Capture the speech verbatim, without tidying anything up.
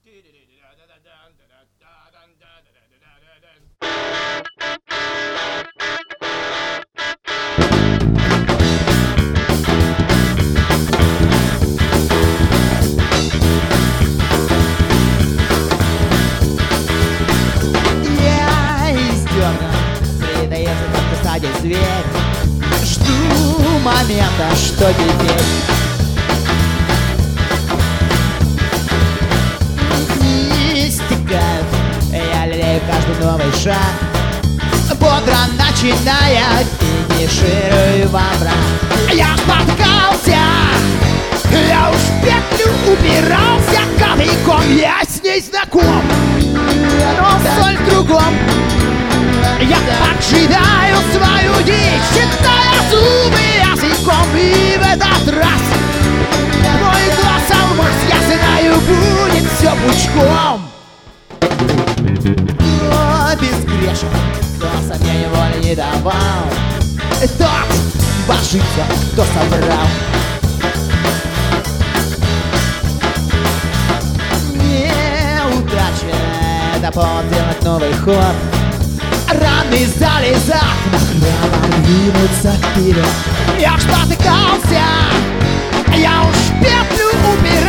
Зверь. Жду момента, что теперь не стекают. Я лелею каждый новый шаг, бодро начиная, финиширую во мрак. Я споткался, я уж в петлю убирался кадыком. Я с ней знаком, но соль в другом. Я поджидаю свою дичь, считая зубы языком. И в этот раз мой глаз алмаз, я знаю, будет все пучком. Кто безгрешен, кто сомнению воли не давал, тот божится, кто собрал. Неудача — это повод сделать новый ход. Раны залезать, нахрапом двинуться вперед. Я ж спотыкался, я уж в петлю убирал.